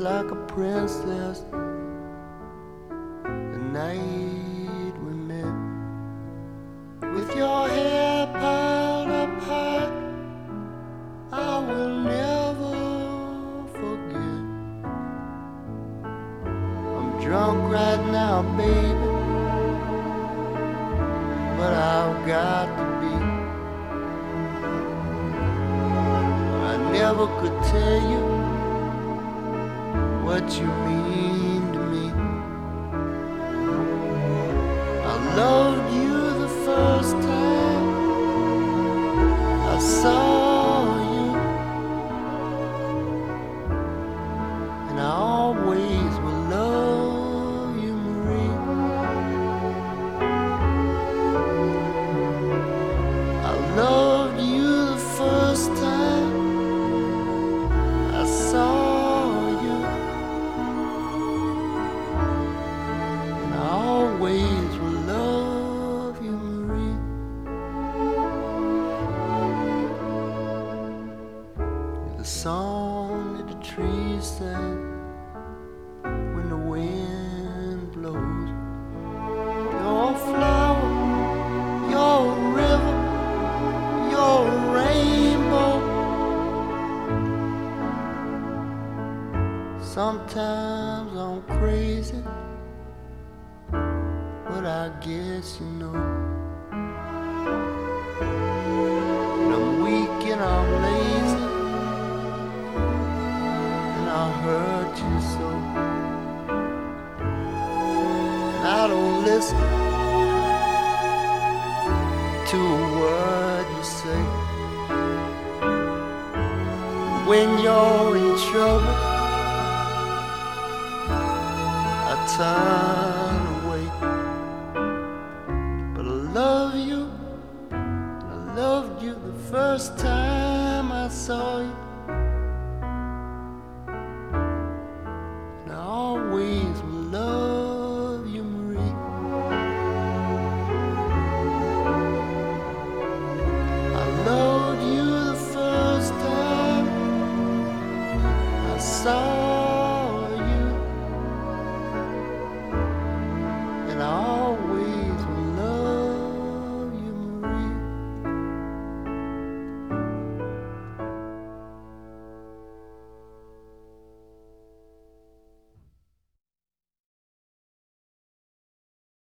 like a princess the night we met. With your hair piled up high, I will never forget. I'm drunk right now, baby, but I've got to be. I never could tell you what you mean to me. I loved you the first time I saw you, and I always will love you, Marie. I loved you the first time I saw you, and I always will love you, Marie. You're the song that the trees sing when the wind blows. You're a flower, you're a river, you're a rainbow. Sometimes I'm crazy, but I guess you know. And I'm weak and I'm lazy, and I hurt you so. And I don't listen to a word you say. When you're in trouble, I turn away. But I love you, I loved you the first time I saw you.